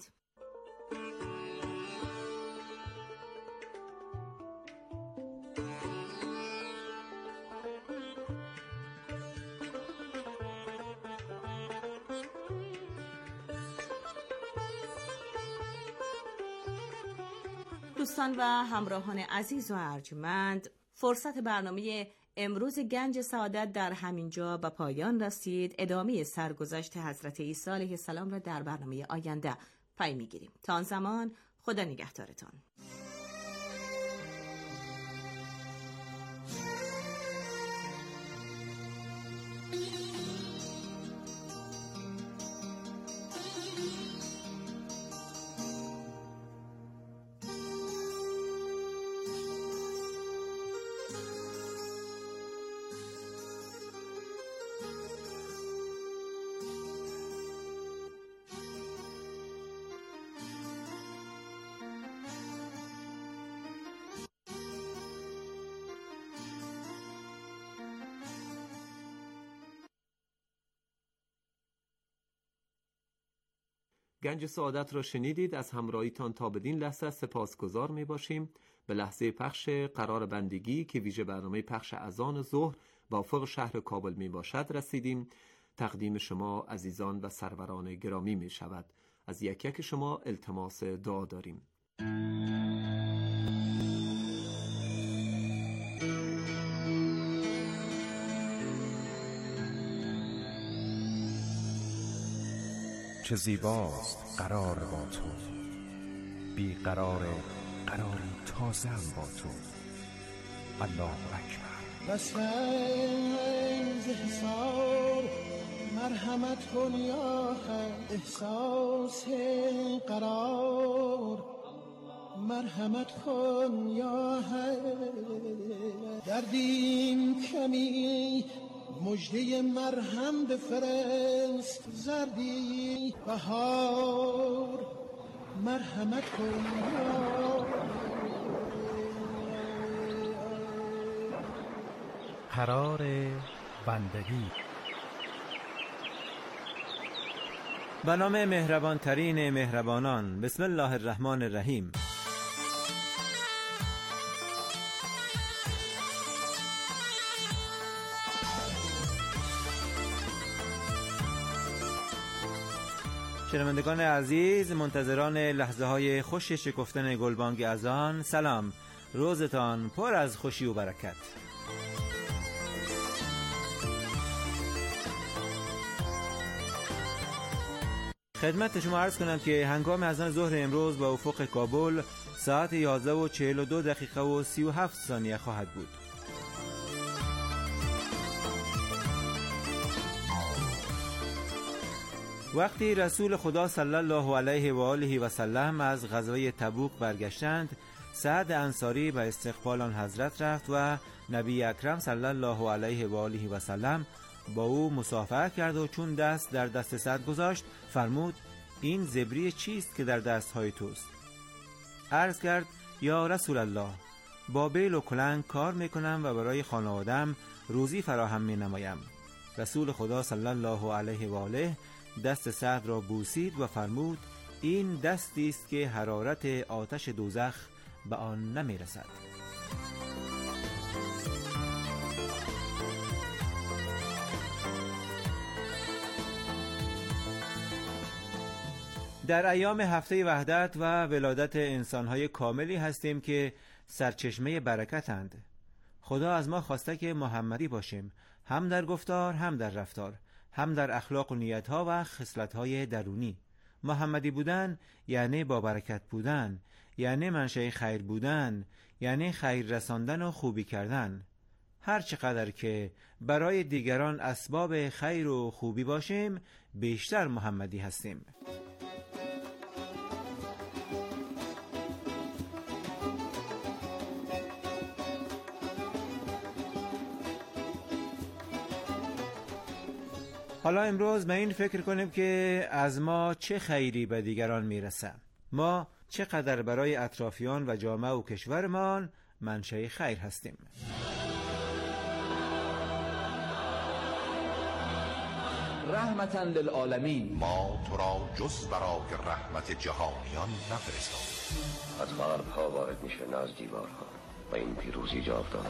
دوستان و همراهان عزیز و ارجمند، فرصت برنامه امروز گنج سعادت در همینجا به پایان رسید. ادامه سرگذشت حضرت عیسی علیه السلام را در برنامه آینده پی میگیریم. تا آن زمان خدا نگهدارتان. گنج سعادت را شنیدید. از همراهیتان تا بدین لحظه سپاسگزار می باشیم. به لحظه پخش قرار بندگی که ویژه برنامه پخش اذان ظهر با افق شهر کابل می باشد رسیدیم. تقدیم شما عزیزان و سروران گرامی می شود. از یک یک شما التماس دعا داریم. چه زیباست قرار با تو، بی قرار قراری تازه با تو. الله اکبر. بس حسار مرحمت کن یا خیر، احساس قرار مرحمت کن یا خیر. دردیم کمی مجده مرهم بفرست، زردی بهار مرحمت کن یا قرار بندگی. به نام مهربان ترین مهربانان. بسم الله الرحمن الرحیم. شنوندگان عزیز، منتظران لحظه های خوش شکفتن گلبانگ اذان، سلام، روزتان پر از خوشی و برکت. خدمت شما عرض کنم که هنگام اذان ظهر امروز با افق کابل ساعت 11:42 و 37 ثانیه خواهد بود. وقتی رسول خدا صلی الله علیه و آله و سلم از غزوه تبوک برگشتند، سعد انصاری به استقبال آن حضرت رفت و نبی اکرم صلی الله علیه و آله و سلم با او مصافحه کرد و چون دست در دست سعد گذاشت فرمود: این زبری چیست که در دستهای توست؟ عرض کرد: یا رسول الله، با بیل و کلنگ کار میکنم و برای خانوادم روزی فراهم می نمایم. رسول خدا صلی الله علیه و آله دست سعد را بوسید و فرمود: این دستی است که حرارت آتش دوزخ به آن نمی رسد. در ایام هفته وحدت و ولادت انسانهای کاملی هستیم که سرچشمه برکتند. خدا از ما خواسته که محمدی باشیم، هم در گفتار، هم در رفتار، هم در اخلاق و نیتها و خصلتهای درونی. محمدی بودن یعنی با برکت بودن، یعنی منشأ خیر بودن، یعنی خیر رساندن و خوبی کردن. هر چقدر که برای دیگران اسباب خیر و خوبی باشیم، بیشتر محمدی هستیم. حالا امروز به این فکر کنیم که از ما چه خیری به دیگران میرسه. ما چقدر برای اطرافیان و جامعه و کشورمان منشأ خیر هستیم. رحمتاً للعالمین. ما تو را جز برای رحمت جهانیان نفرستادیم. از قلب‌ها وارد میشه نه از دیوارها و این پیروزی جاودانه.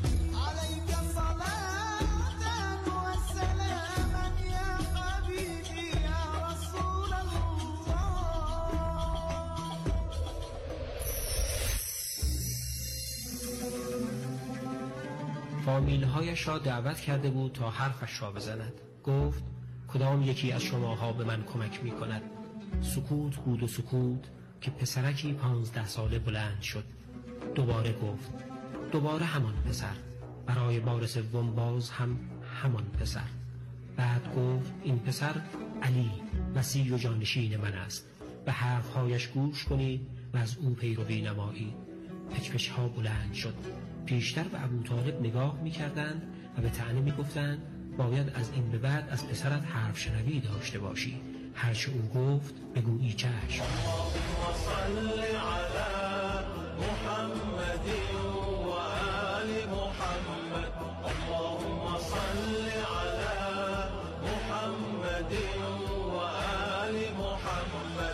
فامیل‌هایش را دعوت کرده بود تا حرفش را بزند. گفت: کدام یکی از شماها به من کمک می کند؟ سکوت بود و سکوت که پسرکی 15 ساله بلند شد. دوباره گفت. دوباره همان پسر. برای بار سوم باز هم همان پسر. بعد گفت: این پسر علی مسیح و جانشین من است. به حرفهایش گوش کنید و از او پیروی نمایید. پچ‌پچ‌ها بلند شد. پیشتر به ابوطالب نگاه می‌کردند و به طعنه می‌گفتند: باید از این به بعد از پسرت حرف شنوی داشته باشی. هرچه او گفت بگویی چشم. اللهم صل علی محمد و آل محمد. اللهم صل علی محمد و آل محمد.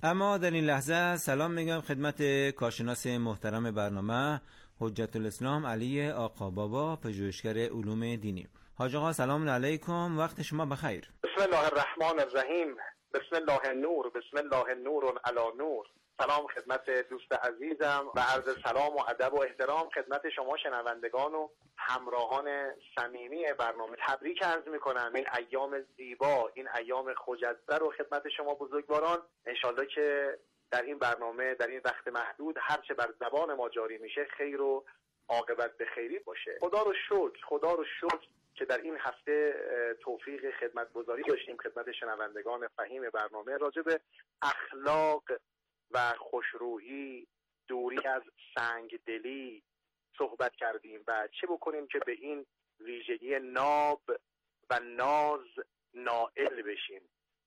اما در این لحظه سلام میگم خدمت کارشناس محترم برنامه حجت الاسلام علی آقا بابا، پژوهشگر علوم دینی. حاج آقا سلام علیکم، وقت شما بخیر. بسم الله الرحمن الرحیم. بسم الله النور، بسم الله نور علی نور. سلام خدمت دوست عزیزم و عرض سلام و ادب و احترام خدمت شما شنوندگان و همراهان صمیمی برنامه. تبریک عرض میکنم این ایام زیبا، این ایام خجسته رو خدمت شما بزرگواران. انشالله که در این برنامه در این وقت محدود هرچه بر زبان ما جاری میشه خیر و عاقبت به خیری باشه. خدا رو شکر که در این هفته توفیق خدمتگزاری داشتیم خدمت شنوندگان فهیم برنامه راجع به اخلاق و خوشرویی، دوری از سنگدلی صحبت کردیم و چه بکنیم که به این ویژگی ناب و ناز نائل بشیم.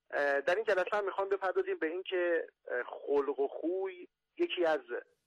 در این جلسه هم میخوام بپردازیم به این که خلق و خوی یکی از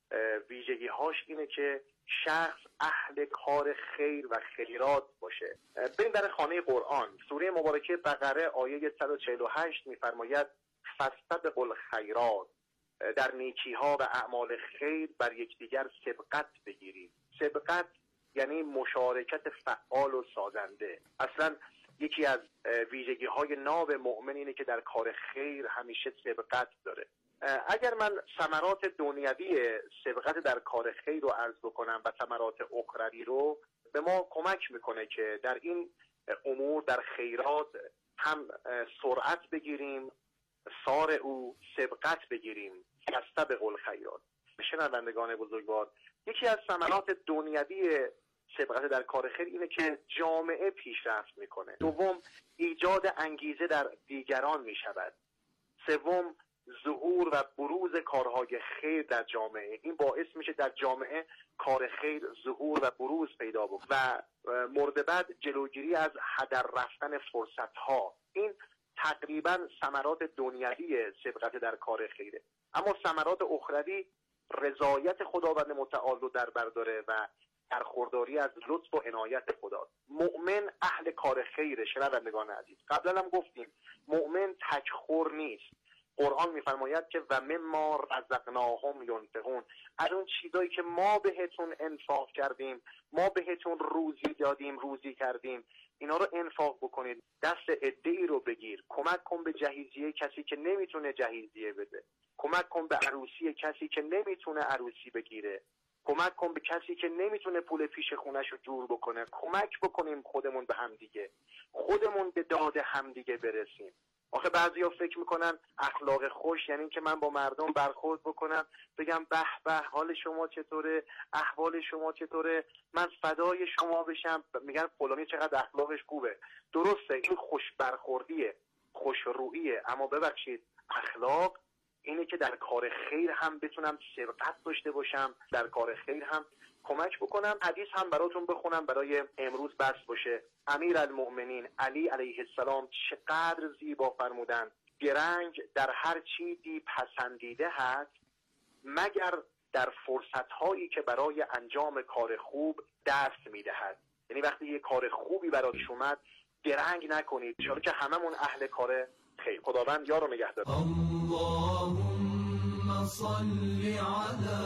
ویژگی هاش اینه که شخص اهل کار خیر و خیرات باشه. بریم در خانه قرآن، سوره مبارکه بقره آیه 148 میفرماید فاستبقوا الخیرات، در نیکی ها و اعمال خیر بر یکدیگر سبقت بگیرید. سبقت یعنی مشارکت فعال و سازنده. اصلا یکی از ویژگی های ناب مؤمن اینه که در کار خیر همیشه سبقت داره. اگر من ثمرات دنیوی سبقت در کار خیر رو عرض بکنم و ثمرات اخروی رو، به ما کمک میکنه که در این امور در خیرات هم سرعت بگیریم، سار او سبقت بگیریم. فاستبقوا الخیرات. شنوندگان بزرگوار، یکی از ثمرات دنیوی سبقت در کار خیر اینه که جامعه پیشرفت میکنه. دوم، ایجاد انگیزه در دیگران میشود. سوم، ظهور و بروز کارهای خیر در جامعه. این باعث میشه در جامعه کار خیر ظهور و بروز پیدا بکنه. و مورد بعد جلوگیری از هدر رفتن فرصتها. این تقریبا ثمرات دنیوی سبقت در کار خیره. اما ثمرات اخروی رضایت خداوند متعال رو در بر داره و برخورداری از لطف و عنایت خدا. مؤمن اهل کار خیره. شنوندگان عزیز، قبلا هم گفتیم مؤمن تکخور نیست. قرآن میفرماید که و مما رزقناهم ینفقون، از اون چیزایی که ما بهتون انفاق کردیم، ما بهتون روزی دادیم، روزی کردیم، اینا رو انفاق بکنید. دست عده‌ای رو بگیر، کمک کن به جهیزیه کسی که نمیتونه جهیزیه بده، کمک کن به عروسی کسی که نمیتونه عروسی بگیره، کمک کن به کسی که نمیتونه پول پیش خونش رو جور بکنه. کمک بکنیم خودمون به همدیگه، خودمون به داد همدیگه برسیم. آخه بعضیا فکر میکنن اخلاق خوش یعنی که من با مردم برخورد بکنم، بگم به به حال شما چطوره، احوال شما چطوره، من فدای شما بشم، میگن فلانی چقدر اخلاقش خوبه. درسته، این خوش برخوردیه، خوش رویه، اما ببخشید اخلاق اینه که در کار خیر هم بتونم سبقت داشته باشم، در کار خیر هم کمک بکنم. حدیث هم براتون بخونم برای امروز بس باشه. امیرالمؤمنین علی علیه السلام چقدر زیبا فرمودند: گرنگ در هر چیزی پسندیده هست مگر در فرصت‌هایی که برای انجام کار خوب دست می‌دهد. یعنی وقتی یه کار خوبی براتش اومد گرنگ نکنید، چون که هممون اهل کار خیر. خداوند یار و نگهدار. اللهم صل علی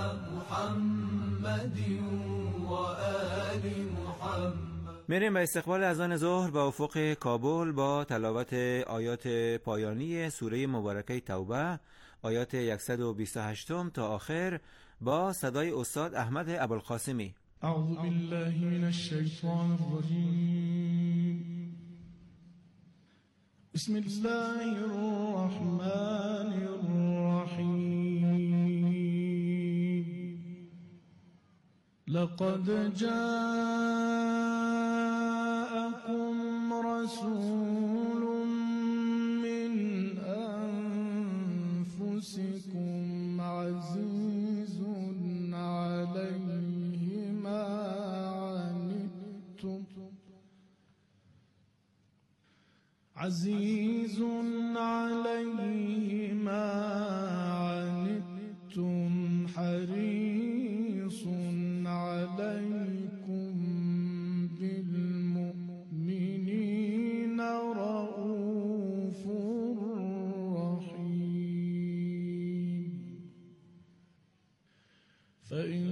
محمد و آل محمد. میریم به استقبال اذان ظهر با افق کابل با تلاوت آیات پایانی سوره مبارکه توبه، آیات 128 تا آخر، با صدای استاد احمد ابوالقاسمی. اعوذ بالله من الشیطان الرجیم. بسم الله الرحمن الرحیم. لقد جاءكم رسول من أنفسكم عزيز عليه ما عنتم عزيز عليه ما عنتم حريص عليكم بالمؤمنين رؤوف رحيم. فإن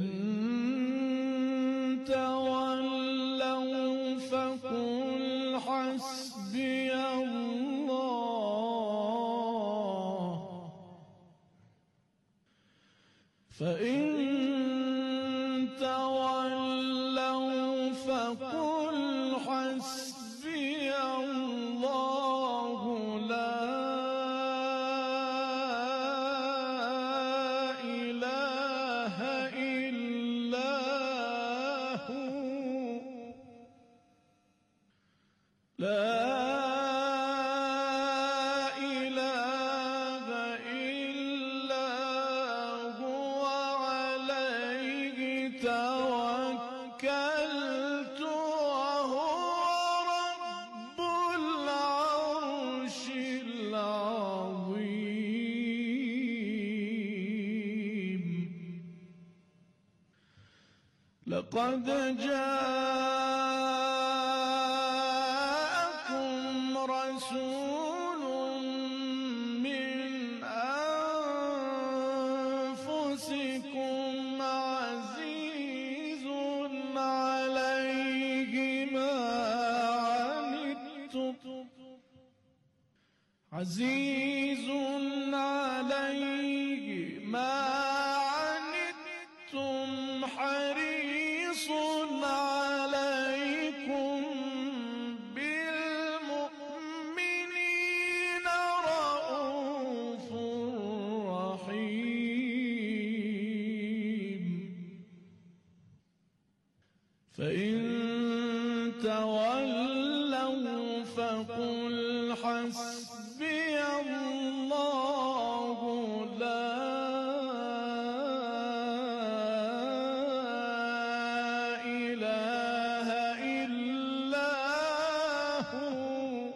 تولوا فقل حسبي الله فإن تولوا فقل حسبي الله لا إله إلا هو لا إله إلا هو عليه توكلت وهو رب العرش العظيم لقد جاءكم رسول من أنفسكم عزيز عليه ما عنتم عزيز عليه ما عنتم حريص عليكم بالمؤمنين رؤوف رحيم فإن تولوا فقل حسبي الله لا إله إلا هو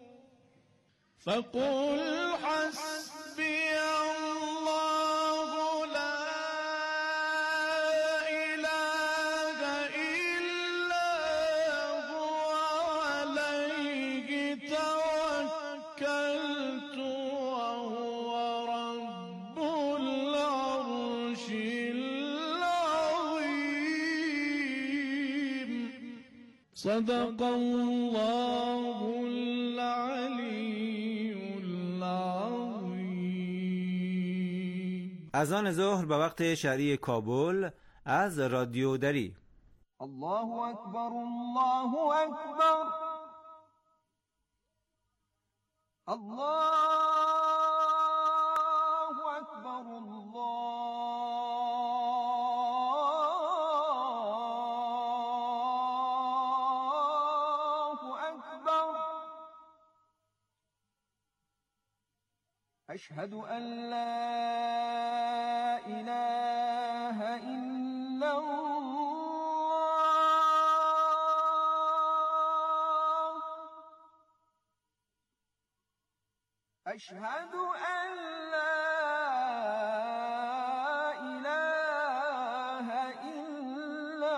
فقل حسبي الله لا إله إلا هو عليه توكلت وهو رب العرش العظيم صدق الله العلي العظيم. اذان ظهر به وقت شرعی کابل از رادیو دری. الله اکبر الله اکبر الله اکبر الله اکبر اشهد ان لا اله الا الله أشهد أن لا إله إلا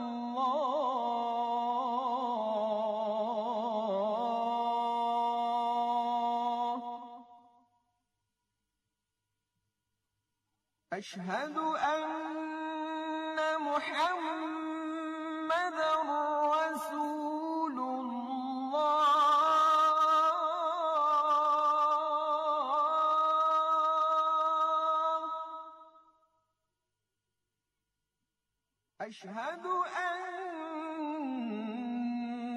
الله أشهد أن محمدًا رسول أشهد أن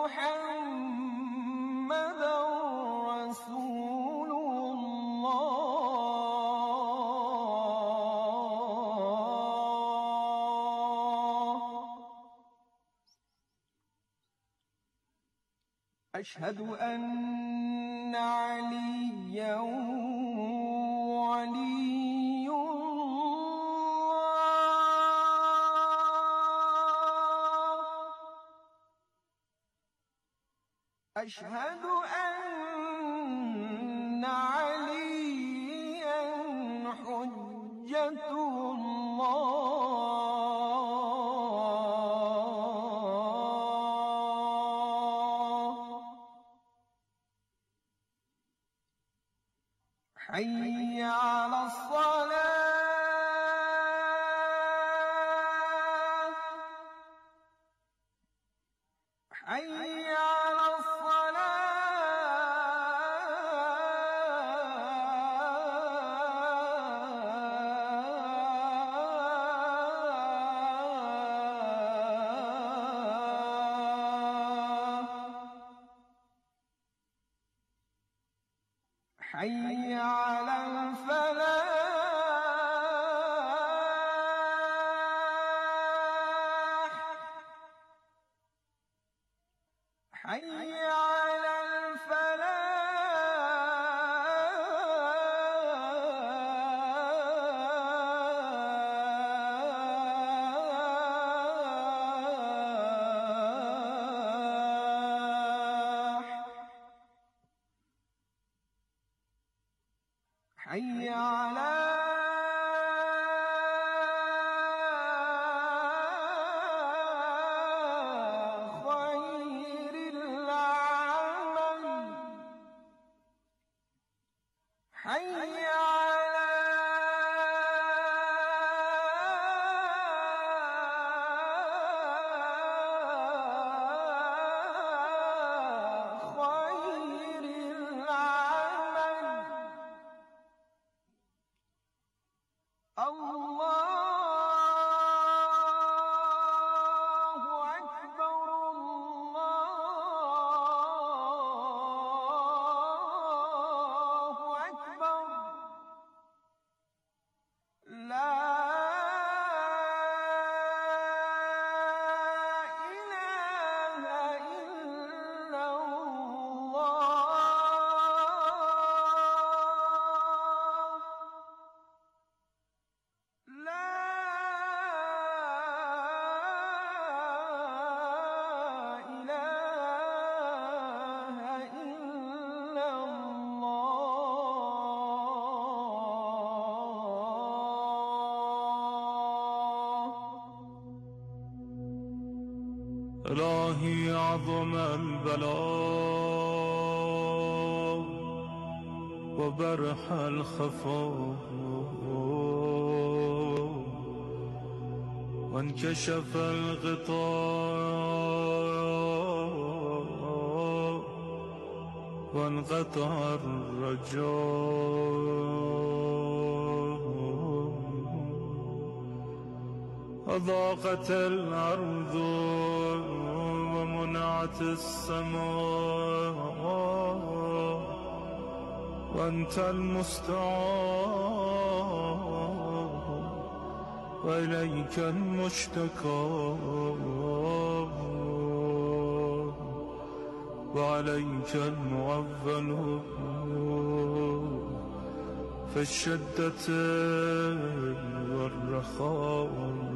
محمدًا رسول الله أشهد أن عليًّا ولي أشهد أن عليا حجة الله حي على الصلاة حي على الفلاح حي على حي على خير العمل حي على خير العمل الله أكبر الله أكبر لا إله إلا الله لا إله إلا الله إلهي عظم البلاء وبرح الخفاء وانكشف الغطاء وانقطع الرجاء وضاقت الأرض ومنعت السماء وأنت المستعان وإليك المشتكى وعليك المعول في الشدة والرخاء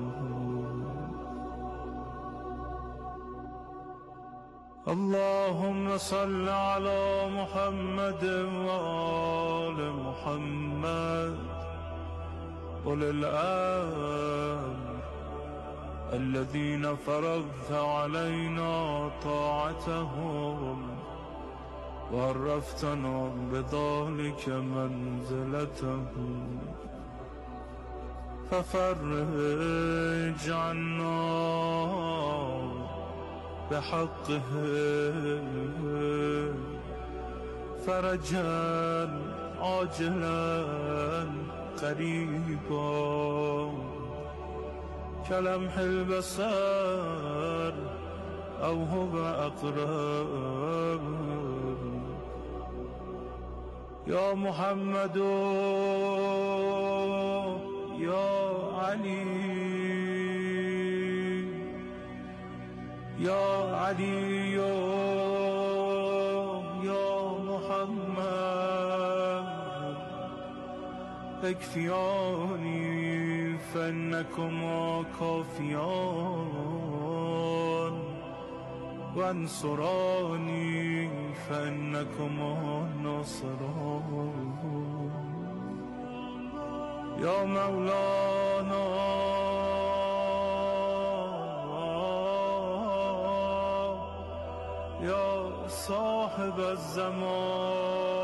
اللهم صل على محمد وآل محمد أولي الأمر الذين فرضت علينا طاعتهم وعرفتنا بذلك منزلتهم ففرج عنا بحقهم فرجا عاجلا قريبا كلمح البصر أو هو أقرب يا محمد يا علي يا علي يا محمد اكفياني فإنكما كافيان وانصراني فإنكما ناصران يا مولانا يا صاحب الزمان